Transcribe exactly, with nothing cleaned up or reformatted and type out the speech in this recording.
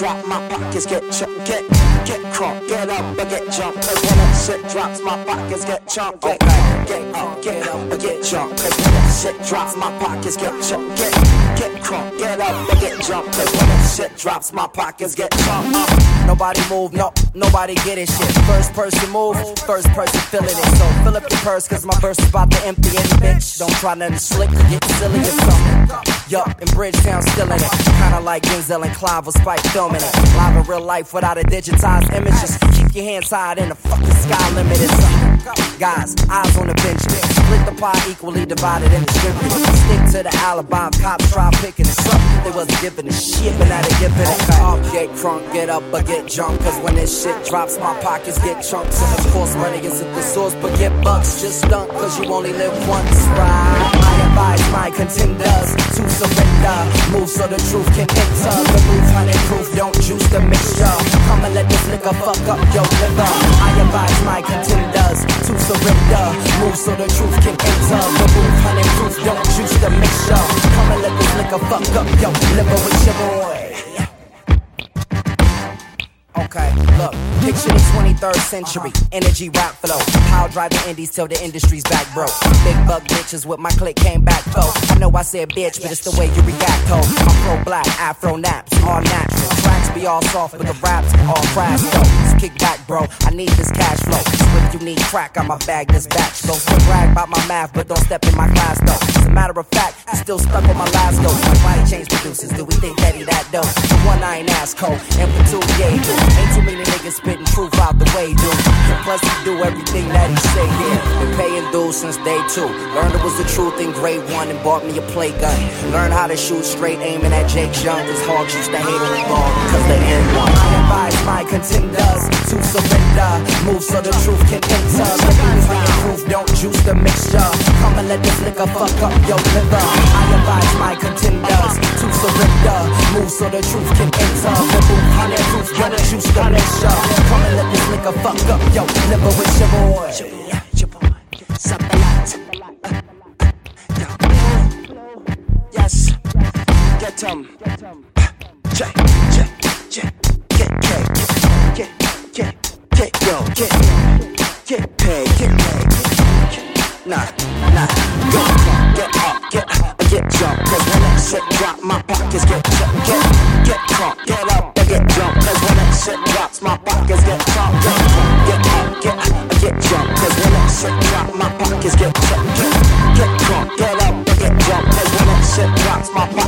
drop, my pockets get chunked. Get, get crunk, get up, I get jumped. Cause when that shit drops, my pockets get chunked. Get, get up, get up, I get jumped. Cause when that shit drops, my pockets get chunked. Get, get crunk, get up, I get jumped. Cause when that shit drops, my pockets get chunked. Uh, nobody move, no, nobody get it shit. First person move, first person feeling it. So fill up your purse, cause my verse is about to empty it, bitch. Don't try nothing slick, get silly or something. Yup, in Bridgetown, still in it. Kinda like Denzel and Clive was Spike filming it. Live in real life without a digitized image. Just keep your hands high in the fucking sky limit. It's something. Guys, eyes on the bench. Split the pie equally divided and distributed. Stick to the alibi. Cops try picking it up. They wasn't giving a shit, but now they giving it up. Get crunk, get up, or get drunk. Cause when this shit drops, my pockets get chunks. And of course, money isn't the source, but get bucks. Just dunk, cause you only live once, right? I advise my contenders to surrender. Move so the truth can enter. The move honey proof, don't juice the mixture. Come and let this nigga fuck up your liver. I advise my contenders to surrender. Move so the truth can enter. The move honey proof, don't juice the mixture. Come and let this nigga fuck up your liver with your boy. Okay, look, picture the twenty-third century, energy rap flow. How drive the indies till the industry's back broke. Big buck bitches with my click came back though. I know I said bitch, but it's the way you react, ho. I'm pro black, afro naps, all natural. Tracks be all soft, but the raps all crash though. So kick back, bro, I need this cash flow. So if you need crack, I'ma bag this batch. Don't still brag about my math, but don't step in my class though. As a matter of fact, I'm still stuck on my last go. Like why he change producers, do we think that he that dope? For one, I ain't ass cold, and for two, yeah, he do. Ain't too many niggas spitting truth out the way, dude. And plus he do everything that he say, yeah. Been paying dues since day two. Learned it was the truth in grade one and bought me a play gun. Learned how to shoot straight, aiming at Jake Young. Cause hogs used to hate on the ball because they end one. I advise my contenders to surrender. Move so the truth can enter. The news being proof, don't juice the mixture. Come and let this nigga fuck up your liver. I advise my contenders to surrender. Move so the truth can enter. The move honey proof, don't juice the mixture. Come and let this nigga fuck up your liver with your boy. Your boy, Sabalat. Yes, get um, check, check, check, get paid, get, get, get, yo, get, get paid, get paid, nah, nah, go, get up, get up, get jumped. Cause when that shit drop, my pockets get jumped. Get, get crunk, get up, get jumped. Cause when that shit drops, my pockets get jumped. Get, get up, get up, get jumped. Cause when that shit drop, my pockets get jumped. Get, get crunk, get up, get jumped. Cause when that shit drops, my pockets